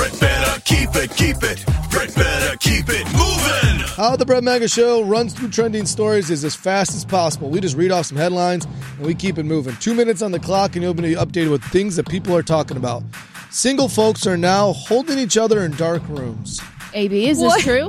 Brett better keep it. Brett better keep it moving. How the Brett Mega Show runs through trending stories is as fast as possible. We just read off some headlines and we keep it moving. 2 minutes on the clock and you'll be updated with things that people are talking about. Single folks are now holding each other in dark rooms. AB, is this true?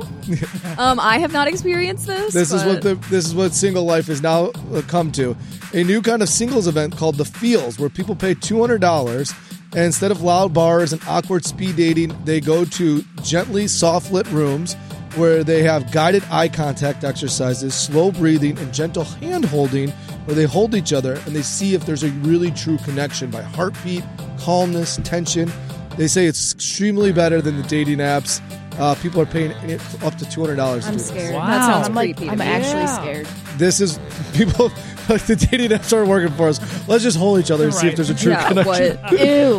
I have not experienced this. This is what single life has now come to. A new kind of singles event called The Feels, where people pay $200, and instead of loud bars and awkward speed dating, they go to gently soft-lit rooms where they have guided eye contact exercises, slow breathing, and gentle hand-holding, where they hold each other and they see if there's a really true connection by heartbeat, calmness, tension. They say it's extremely better than the dating apps. People are paying up to $200. I'm scared. Wow. That sounds creepy. I'm actually scared. This is people like the dating apps aren't working for us. Let's just hold each other and see if there's a true connection. What?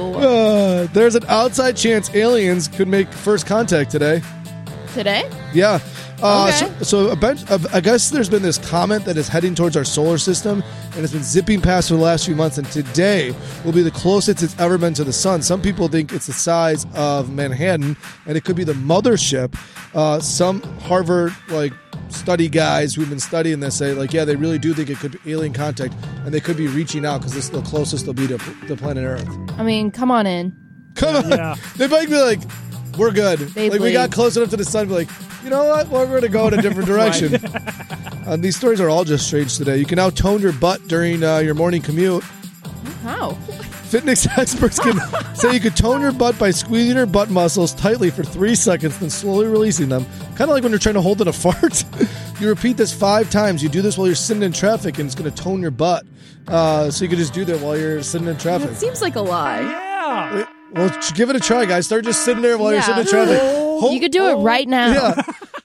Ew. There's an outside chance aliens could make first contact today. Today? Yeah. Okay. So I guess there's been this comet that is heading towards our solar system, and it's been zipping past for the last few months, and today will be the closest it's ever been to the sun. Some people think it's the size of Manhattan, and it could be the mothership. Some Harvard study guys who've been studying this say they really do think it could be alien contact, and they could be reaching out because this is the closest they'll be to the planet Earth. I mean, come on in. Come on. Yeah. They might be like, we're good. We got close enough to the sun. Be like, you know what? We're going to go in a different direction. These stories are all just strange today. You can now tone your butt during your morning commute. How? Fitness experts can say you could tone your butt by squeezing your butt muscles tightly for 3 seconds, then slowly releasing them. Kind of like when you're trying to hold in a fart. You repeat this 5 times. You do this while you're sitting in traffic, and it's going to tone your butt. So you could just do that while you're sitting in traffic. That seems like a lie. Yeah. Well, give it a try, guys. Start just sitting there while you're sitting in traffic. You could do it right now. Yeah.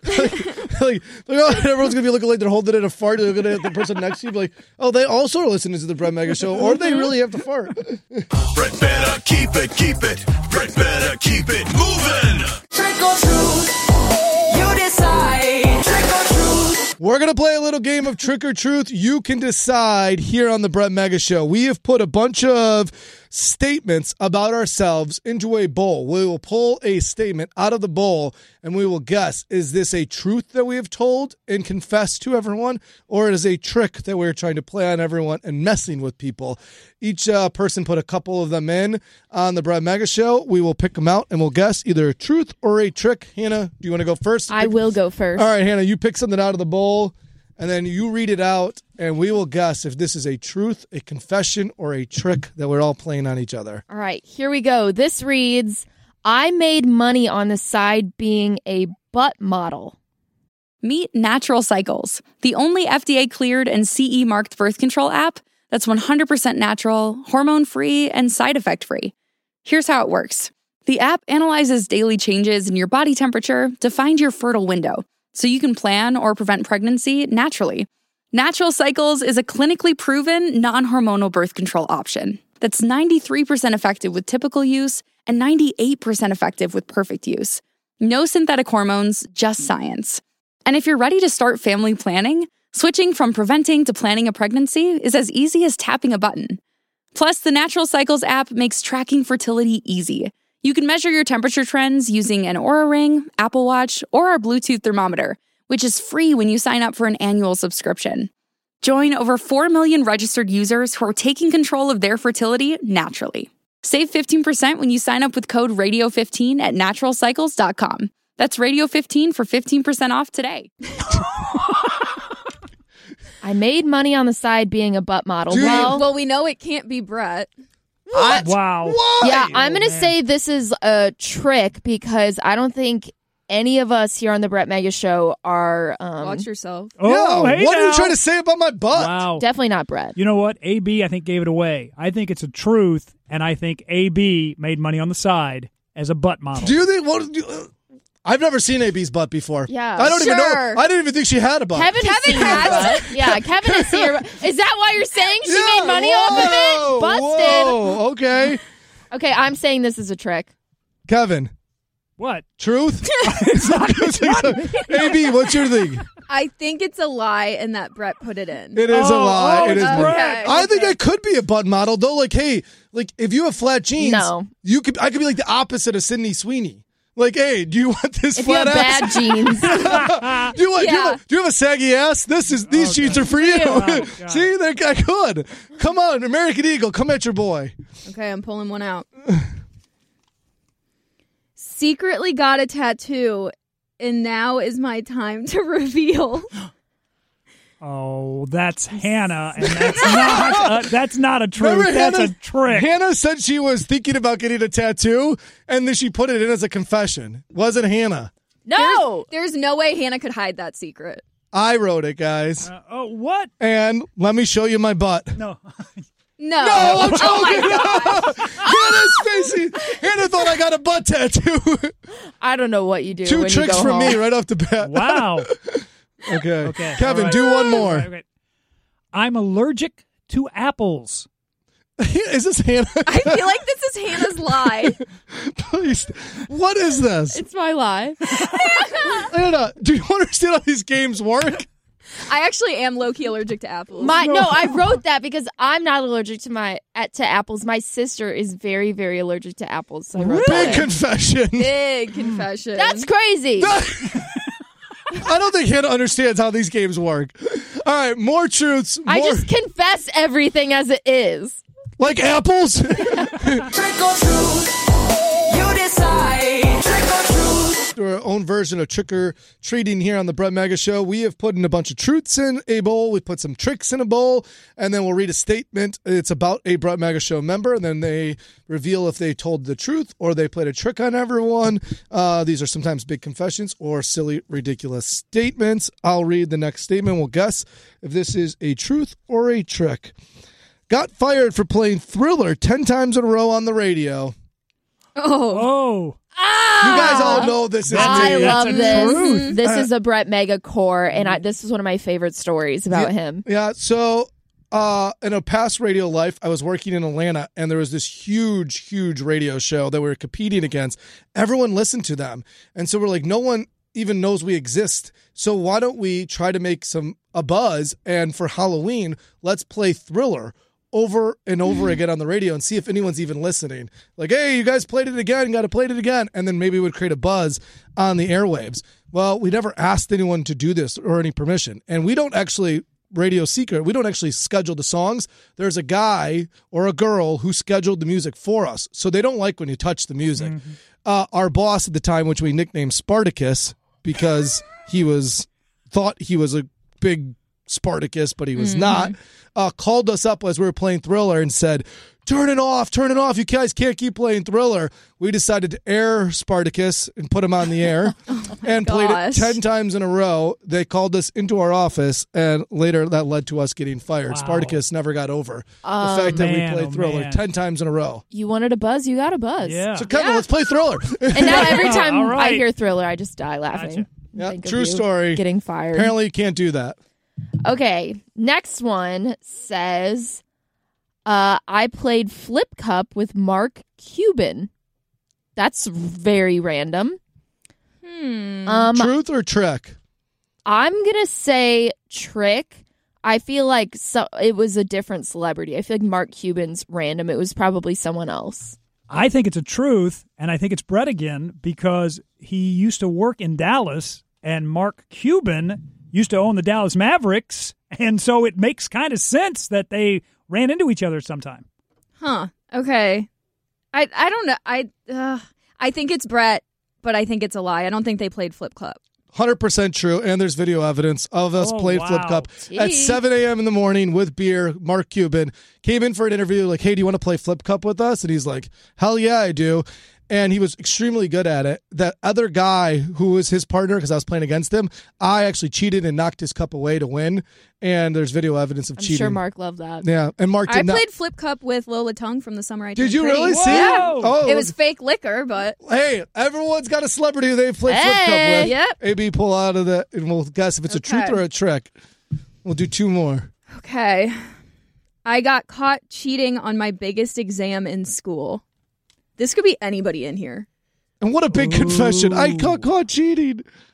Everyone's going to be looking like they're holding in a fart. They're going to have the person next to you be like, oh, they also are listening to the Brett Mega Show, or they really have to fart. Brett better keep it. Brett better keep it moving. Trick or truth, you decide. Trick or truth. We're going to play a little game of Trick or Truth. You can decide here on the Brett Mega Show. We have put a bunch of statements about ourselves into a bowl. We will pull a statement out of the bowl and we will guess, is this a truth that we have told and confessed to everyone, or it is a trick that we're trying to play on everyone and messing with people? Each person put a couple of them in on the Brett Mega Show. We will pick them out and we'll guess either a truth or a trick. Hannah, do you want to go first? I will go first. All right, Hannah, you pick something out of the bowl and then you read it out, and we will guess if this is a truth, a confession, or a trick that we're all playing on each other. All right, here we go. This reads, I made money on the side being a butt model. Meet Natural Cycles, the only FDA-cleared and CE-marked birth control app that's 100% natural, hormone-free, and side effect-free. Here's how it works. The app analyzes daily changes in your body temperature to find your fertile window, so you can plan or prevent pregnancy naturally. Natural Cycles is a clinically proven, non-hormonal birth control option that's 93% effective with typical use and 98% effective with perfect use. No synthetic hormones, just science. And if you're ready to start family planning, switching from preventing to planning a pregnancy is as easy as tapping a button. Plus, the Natural Cycles app makes tracking fertility easy. You can measure your temperature trends using an Oura Ring, Apple Watch, or our Bluetooth thermometer, which is free when you sign up for an annual subscription. Join over 4 million registered users who are taking control of their fertility naturally. Save 15% when you sign up with code RADIO15 at naturalcycles.com. That's Radio15 for 15% off today. I made money on the side being a butt model. Well, we know it can't be Brett. What? Wow. Why? Yeah, I'm going to say this is a trick because I don't think any of us here on the Brett Mega Show are... Watch yourself. Oh, yeah, hey what are you now. trying to say about my butt? Wow. Definitely not Brett. You know what? AB, I think, gave it away. I think it's a truth, and I think AB made money on the side as a butt model. Do you think... I've never seen AB's butt before. Yeah. I don't even know. I didn't even think she had a butt. Kevin has seen her butt. Yeah, Kevin has seen her butt. Is that why you're saying she made money off of it? Busted. Whoa, okay. Okay, I'm saying this is a trick. Kevin. What? Truth? It's not AB, what's your thing? I think it's a lie and that Brett put it in. It is a lie. It is. it's Brett. Brett. I think I could be a butt model though. Like, hey, like if you have flat jeans, No. I could be like the opposite of Sydney Sweeney. Like, hey, do you want this If you flat have ass? bad jeans, Do you have a saggy ass? These jeans are for you. God. See, I could. Come on, American Eagle, come at your boy. Okay, I'm pulling one out. Secretly got a tattoo, and now is my time to reveal. Oh, that's Hannah, and that's not a truth. Remember That's Hannah- a trick. Hannah said she was thinking about getting a tattoo, and then she put it in as a confession. Wasn't Hannah? no. There's no way Hannah could hide that secret. I wrote it, guys. What? And let me show you my butt. No. No. I'm joking. Oh my god. Hannah's facing. Hannah thought I got a butt tattoo. I don't know what you do. Two when tricks you go from home. me right off the bat. Wow. Okay. Okay. Kevin, all right. do one more. Okay. I'm allergic to apples. Is this Hannah? I feel like this is Hannah's lie. Please. What is this? It's my lie. Hannah, do you understand how these games work? I actually am low-key allergic to apples. No, I wrote that because I'm not allergic to apples. My sister is very, very allergic to apples. So I wrote Big that. confession. Big confession. That's crazy. I don't think Hannah understands how these games work. All right, more truths. I more- just confess everything as it is. like apples. Trick or treat, you decide. Trick or treat. Our own version of trick or treating here on the Brett Mega Show. We have put in a bunch of truths in a bowl. We put some tricks in a bowl, and then we'll read a statement. It's about a Brett Mega Show member, and then they reveal if they told the truth or they played a trick on everyone. These are sometimes big confessions or silly, ridiculous statements. I'll read the next statement. We'll guess if this is a truth or a trick. Got fired for playing Thriller 10 times in a row on the radio. Oh. You guys all know this is I me. love a this. truth. This is a Brett Mega core, and this is one of my favorite stories about him. Yeah, so in a past radio life, I was working in Atlanta, and there was this huge radio show that we were competing against. Everyone listened to them, and so we're like, no one even knows we exist. So why don't we try to make a buzz? And for Halloween, let's play Thriller over and over again on the radio and see if anyone's even listening. Like, hey, you guys played it again, got to play it again. And then maybe it would create a buzz on the airwaves. Well, we never asked anyone to do this or any permission. And we don't actually, Radio Secret, we don't actually schedule the songs. There's a guy or a girl who scheduled the music for us. So they don't like when you touch the music. Our boss at the time, which we nicknamed Spartacus because thought he was a big Spartacus, but he was not, called us up as we were playing Thriller and said, turn it off, you guys can't keep playing Thriller. We decided to air Spartacus and put him on the air and played it gosh. 10 times in a row. They called us into our office, and later that led to us getting fired. Wow. Spartacus never got over the fact that we man, played Thriller man. 10 times in a row. You wanted a buzz, you got a buzz. Yeah. So Kevin, let's play Thriller. And now every time All right. I hear Thriller, I just die laughing. Gotcha. Yeah, Think of true you story. Getting fired. Apparently you can't do that. Okay, next one says, I played Flip Cup with Mark Cuban. That's very random. Truth or trick? I'm going to say trick. I feel like it was a different celebrity. I feel like Mark Cuban's random. It was probably someone else. I think it's a truth, and I think it's Brett again because he used to work in Dallas, and Mark Cuban used to own the Dallas Mavericks, and so it makes kind of sense that they ran into each other sometime. Huh. Okay. I don't know. I think it's Brett, but I think it's a lie. I don't think they played Flip Club. 100% true, and there's video evidence of us played Flip wow. Cup at 7 a.m. in the morning with beer. Mark Cuban came in for an interview, like, hey, do you want to play Flip Cup with us? And he's like, hell yeah, I do. And he was extremely good at it. That other guy who was his partner, because I was playing against him, I actually cheated and knocked his cup away to win. And there's video evidence of I'm cheating. sure Mark loved that. Yeah, and Mark I did not. played Flip Cup with Lola Tongue from The Summer I Did Turned you Pretty. really see Yeah. it? Oh, It was fake liquor, but Hey, everyone's got a celebrity they played Flip Cup Hey, with. yep. AB, pull out of that, and we'll guess if it's a truth Okay. or a trick. We'll do two more. okay. I got caught cheating on my biggest exam in school. This could be anybody in here. And what a big confession. I got caught cheating.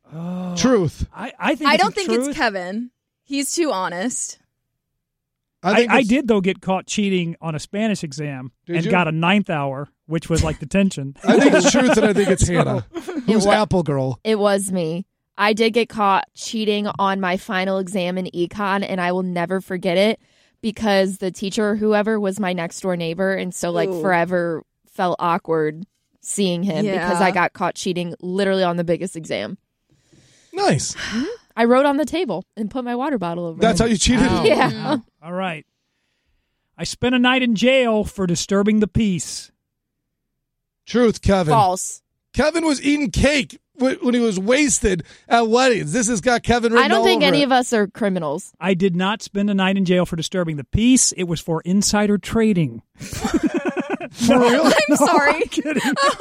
Truth. I think I it's don't a think truth. it's Kevin. He's too honest. I did, though, get caught cheating on a Spanish exam and you? got a 9th hour, which was like detention. I think it's truth, and I think it's Hannah. Who's Apple Girl? It was me. I did get caught cheating on my final exam in econ, and I will never forget it because the teacher or whoever was my next door neighbor, and so like Ooh. forever felt awkward seeing him because I got caught cheating literally on the biggest exam. Nice. I wrote on the table and put my water bottle over That's it. how you cheated? Yeah. All right. I spent a night in jail for disturbing the peace. Truth, Kevin. False. Kevin was eating cake when he was wasted at weddings. This has got Kevin written I don't all think over any it. of us are criminals. I did not spend a night in jail for disturbing the peace. It was for insider trading. For real? I'm sorry. I'm kidding.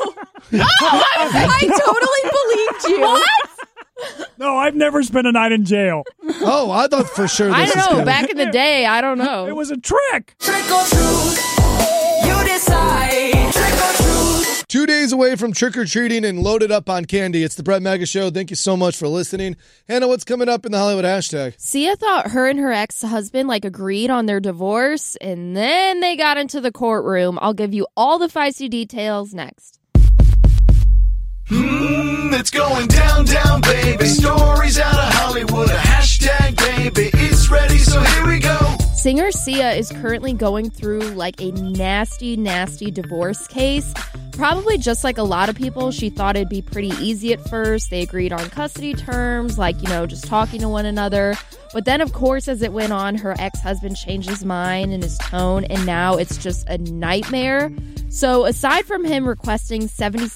I totally believed you. What? No, I've never spent a night in jail. Oh, I thought for sure this I was don't know. Kevin. Back in the day, I don't know. It was a trick. Trick or treat, you decide. Trick or treat. 2 days away from trick-or-treating and loaded up on candy. It's the Brett Mega Show. Thank you so much for listening. Hannah, what's coming up in the Hollywood hashtag? Sia thought her and her ex-husband agreed on their divorce, and then they got into the courtroom. I'll give you all the feisty details next. It's going down, down, baby. Stories out of Hollywood. A hashtag, baby. It's ready, so here we go. Singer Sia is currently going through a nasty, nasty divorce case. Probably just like a lot of people, she thought it'd be pretty easy at first. They agreed on custody terms, just talking to one another. But then, of course, as it went on, her ex-husband changed his mind and his tone, and now it's just a nightmare. So aside from him requesting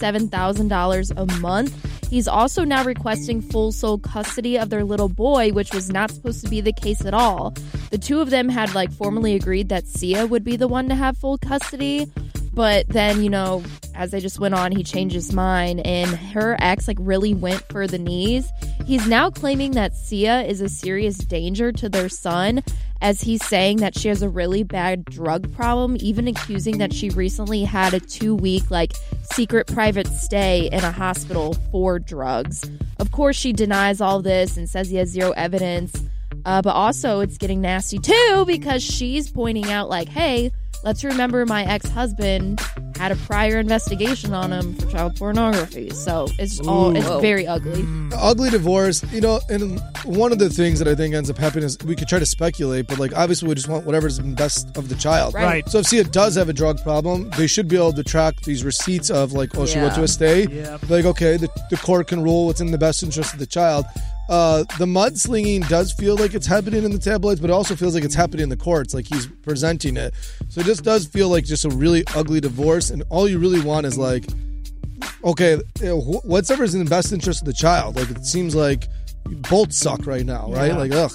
$77,000 a month, he's also now requesting full sole custody of their little boy, which was not supposed to be the case at all. The two of them had formally agreed that Sia would be the one to have full custody. But then, as they just went on, he changed his mind, and her ex really went for the knees. He's now claiming that Sia is a serious danger to their son, as he's saying that she has a really bad drug problem, even accusing that she recently had a 2-week secret private stay in a hospital for drugs. Of course, she denies all this and says he has zero evidence. But also, it's getting nasty too, because she's pointing out hey, let's remember my ex-husband had a prior investigation on him for child pornography. So it's very ugly. Ugly divorce, and one of the things that I think ends up happening is we could try to speculate, but obviously we just want whatever's best of the child. Right. So if Sia does have a drug problem, they should be able to track these receipts of she went to a stay. Yep. Okay, the court can rule what's in the best interest of the child. The mudslinging does feel like it's happening in the tabloids, but it also feels like it's happening in the courts, he's presenting it. So it just does feel like just a really ugly divorce, and all you really want is okay, whatever's in the best interest of the child. It seems like both suck right now, right? Ugh.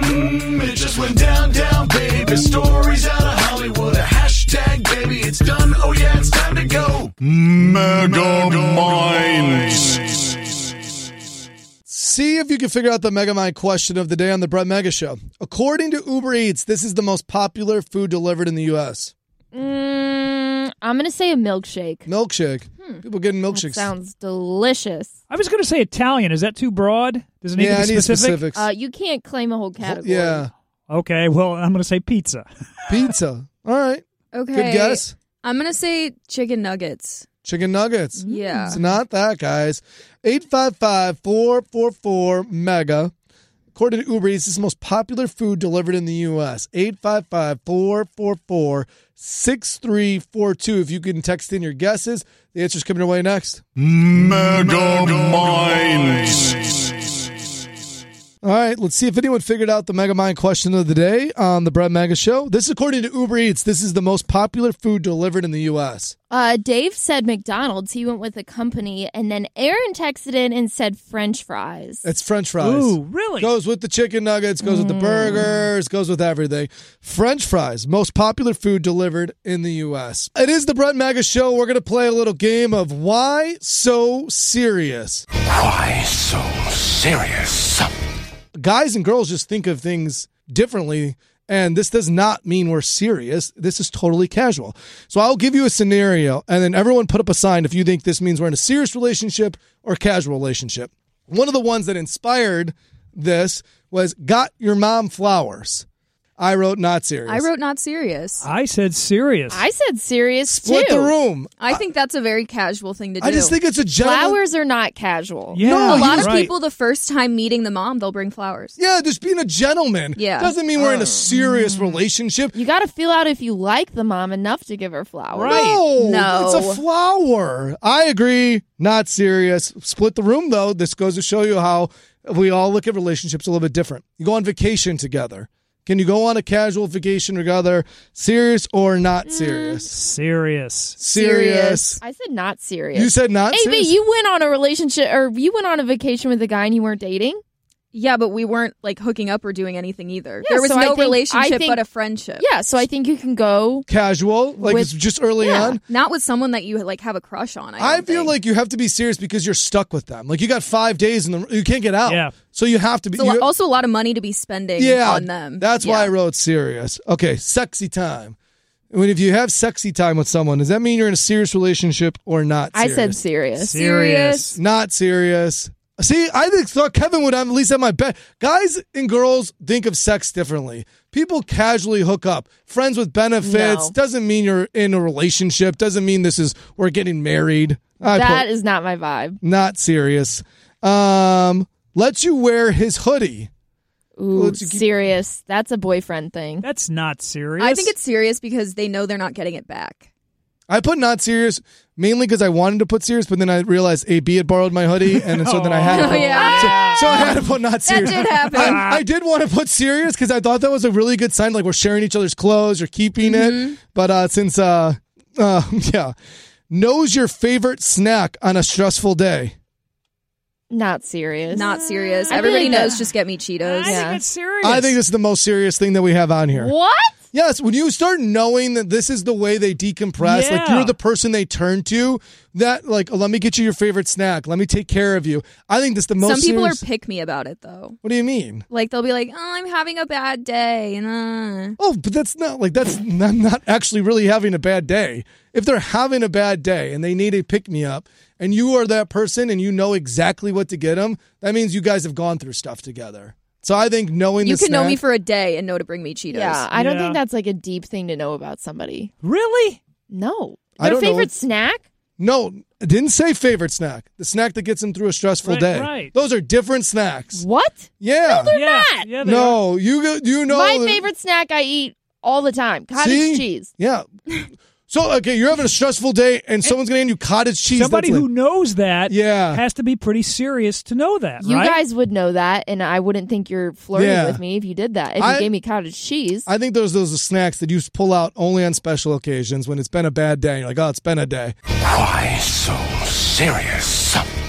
It just went down, down, baby. Stories out of Hollywood. A hashtag, baby. It's done. Oh yeah, it's time to go. Mega Minds. See if you can figure out the Megamind question of the day on the Brett Mega Show. According to Uber Eats, this is the most popular food delivered in the U.S. I'm going to say a milkshake. Milkshake. People getting That milkshakes. sounds delicious. I was going to say Italian. Is that too broad? Does it need to I be need specific? specifics. You can't claim a whole category. Yeah. Okay, well, I'm going to say pizza. Pizza. All right. Okay. Good guess. I'm going to say chicken nuggets. Chicken nuggets. Yeah. It's not that, guys. 855-444-MEGA. According to Uber Eats, this is the most popular food delivered in the U.S. 855-444-6342. If you can text in your guesses, the answer's coming your way next. Mega Minds. All right, let's see if anyone figured out the Mega Mind question of the day on the Brett Mega Show. This is according to Uber Eats. This is the most popular food delivered in the U.S. Dave said McDonald's. He went with a company, and then Aaron texted in and said French fries. It's French fries. Ooh, really? Goes with the chicken nuggets, goes with the burgers, goes with everything. French fries, most popular food delivered in the U.S. It is the Brett Mega Show. We're going to play a little game of Why So Serious? Why so serious? Guys and girls just think of things differently, and this does not mean we're serious. This is totally casual. So I'll give you a scenario, and then everyone put up a sign if you think this means we're in a serious relationship or a casual relationship. One of the ones that inspired this was got your mom flowers. I wrote not serious. I wrote not serious. I said serious. I said serious Split too. the room. I think that's a very casual thing to do. I just think it's a gentleman. Flowers are not casual. Yeah, No, a lot of right. people, the first time meeting the mom, they'll bring flowers. Yeah, just being a gentleman. Yeah. Doesn't mean we're in a serious relationship. You got to feel out if you like the mom enough to give her flowers. Right. No. It's a flower. I agree. Not serious. Split the room, though. This goes to show you how we all look at relationships a little bit different. You go on vacation together. Can you go on a casual vacation together? Serious or not serious? Serious. Serious. I said not serious. You said not Hey, but serious? you went on a relationship or you went on a vacation with a guy and you weren't dating? Yeah, but we weren't like hooking up or doing anything either. Yeah, there was so I no think- relationship I think- but a friendship. Yeah, so I think you can go. Casual? Like With- it's just early Yeah. on? Not with someone that you like have a crush on. I don't feel think. like you have to be serious because you're stuck with them. Like you got 5 days and you can't get out. Yeah. So you have to be. It's you- also a lot of money to be spending yeah, on them. That's why I Yeah. wrote serious. Okay, sexy time. If you have sexy time with someone, does that mean you're in a serious relationship or not I serious? said serious. Serious. Not serious. See, I thought Kevin would at least have my bet. Guys and girls think of sex differently. People casually hook up. Friends with benefits. No. Doesn't mean you're in a relationship. Doesn't mean we're getting married. That is not my vibe. Not serious. Lets you wear his hoodie. Ooh, Let's keep- serious. That's a boyfriend thing. That's not serious. I think it's serious because they know they're not getting it back. I put not serious mainly because I wanted to put serious, but then I realized AB had borrowed my hoodie, and so then I had to Oh, put, yeah. so I had to put not That serious. did happen. I did want to put serious because I thought that was a really good sign, like we're sharing each other's clothes or keeping it. But since yeah, knows your favorite snack on a stressful day. Not serious. Not serious. I feel Everybody like knows that- just get me Cheetos. I Yeah. think it's serious. I think this is the most serious thing that we have on here. What? Yes, when you start knowing that this is the way they decompress, like Yeah. you're the person they turn to, that like, let me get you your favorite snack, let me take care of you. I think this is the most Some people serious- are pick me about it though. What do you mean? Like they'll be like, "Oh, I'm having a bad day," and Oh, but that's not actually really having a bad day. If they're having a bad day and they need a pick me up, and you are that person and you know exactly what to get them, that means you guys have gone through stuff together. So I think knowing you the can know me snack- for a day and know to bring me Cheetos. Yeah, I don't Yeah. think that's like a deep thing to know about somebody. Really? No. I Their don't know. favorite snack? No, I didn't say favorite snack. The snack that gets them through a stressful Right, day. right. Those are different snacks. What? Yeah. Yeah. not. Yeah, they are. No, you know My that- favorite snack I eat all the time. Cottage See? cheese. Yeah. So okay, you're having a stressful day and someone's gonna hand you cottage cheese. Somebody That's who like- knows that Yeah. has to be pretty serious to know that, You right? guys would know that, and I wouldn't think you're flirting Yeah. with me if you did that. If I- you gave me cottage cheese. I think those are snacks that you pull out only on special occasions when it's been a bad day. You're like, oh, it's been a day. Why so serious?